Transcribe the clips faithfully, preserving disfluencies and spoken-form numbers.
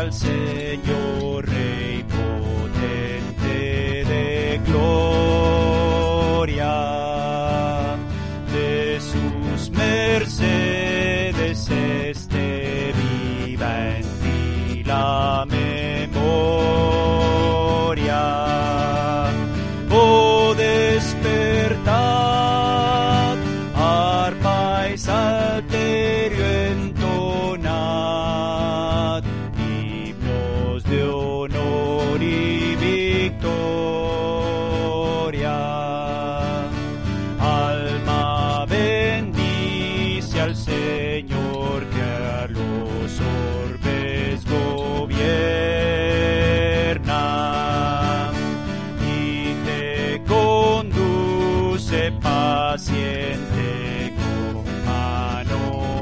al Señor, Rey potente de gloria. De sus mercedes este viva en ti la memoria. Oh, despertad, arpa y salterio entonad, himnos de honor y victoria. Alma bendice al Señor que a los orbes gobierna y te conduce paciente con mano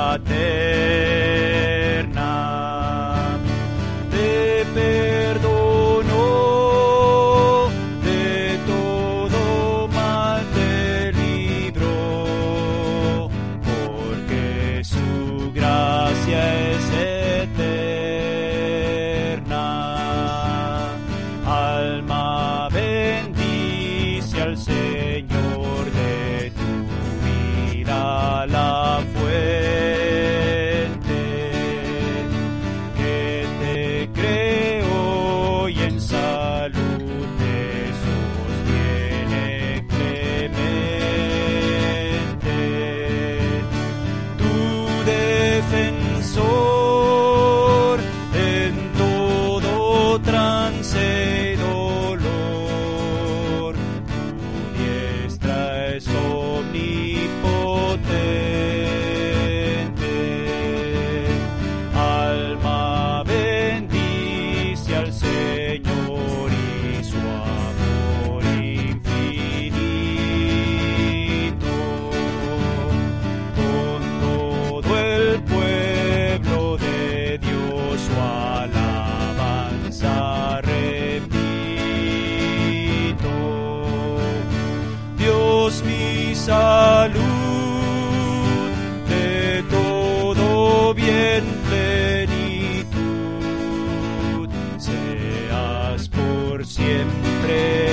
paterna. Te perdonó, de todo mal te libró, porque su gracia es eterna. Alma bendice al Señor, de tu vida la fuente, que te creó y en salud te sostiene clemente. Tu defensor en todo trance y dolor, tu diestra es omnipotente. Alma bendice al Señor y su amor infinito. Con todo el pueblo de Dios su alabanza repito. Dios mi salud, de todo bien plenitud, seas por siempre